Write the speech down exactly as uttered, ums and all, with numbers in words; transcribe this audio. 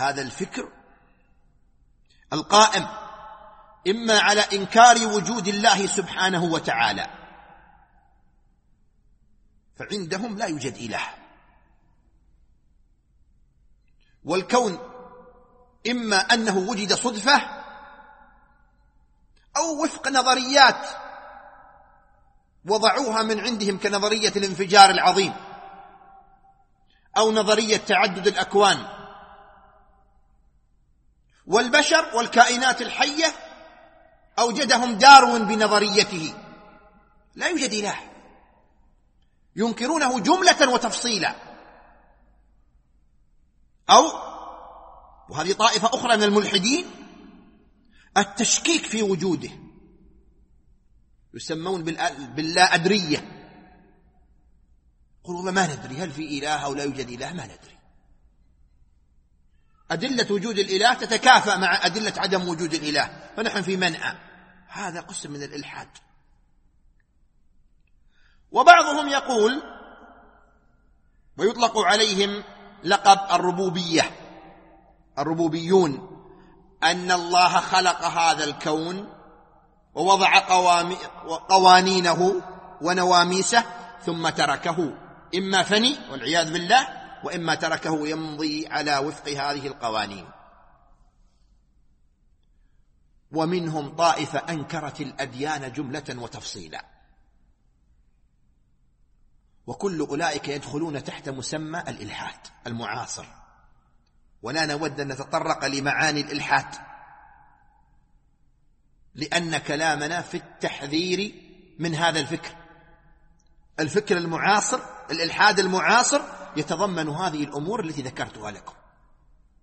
هذا الفكر القائم إما على إنكار وجود الله سبحانه وتعالى، فعندهم لا يوجد إله، والكون إما أنه وجد صدفة أو وفق نظريات وضعوها من عندهم كنظرية الانفجار العظيم أو نظرية تعدد الأكوان، والبشر والكائنات الحية أوجدهم داروين بنظريته. لا يوجد إله، ينكرونه جملة وتفصيلا. أو وهذه طائفة أخرى من الملحدين التشكيك في وجوده، يسمون باللا أدرية، يقولون ما ندري هل في إله أو لا يوجد إله، ما ندري. أدلة وجود الإله تتكافأ مع أدلة عدم وجود الإله، فنحن في منأى. هذا قسم من الإلحاد. وبعضهم يقول ويطلق عليهم لقب الربوبية، الربوبيون، أن الله خلق هذا الكون ووضع قوانينه ونواميسه ثم تركه، إما فني والعياذ بالله، وإما تركه يمضي على وفق هذه القوانين. ومنهم طائفة أنكرت الأديان جملة وتفصيلا، وكل أولئك يدخلون تحت مسمى الإلحاد المعاصر، ولا نود أن نتطرق لمعاني الإلحاد، لأن كلامنا في التحذير من هذا الفكر. الفكر المعاصر، الإلحاد المعاصر، يتضمن هذه الأمور التي ذكرتها لكم.